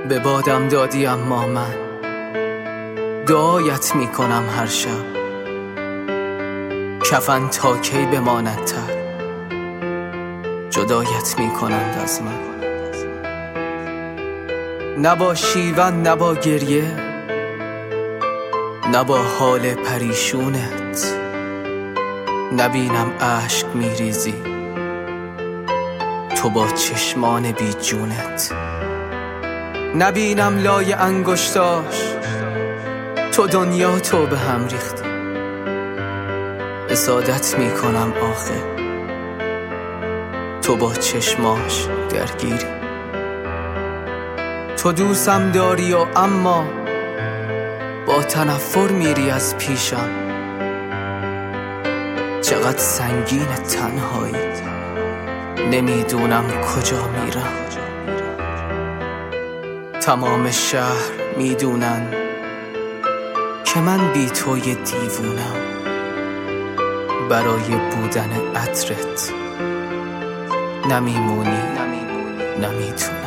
به بادم دادی اما من دعایت میکنم هر شب، کفن تا کی بماند تر جدایت میکنند از من. نه با شیون نه با گریه، نه با حال پریشونت، نبینم اشک میریزی تو با چشمان بی جونت، نبینم لای انگشتاش تو دنیا تو به هم ریختی. حسادت میکنم آخه تو با چشماش درگیری. تو دوستم داری و اما با تنفر میری از پیشم. چقدر سنگین تنهایی، نمیدونم کجا میرم. تمام شهر میدونن که من بی توی دیوونم، برای بودن عطرت نمیمونی نمیتونی.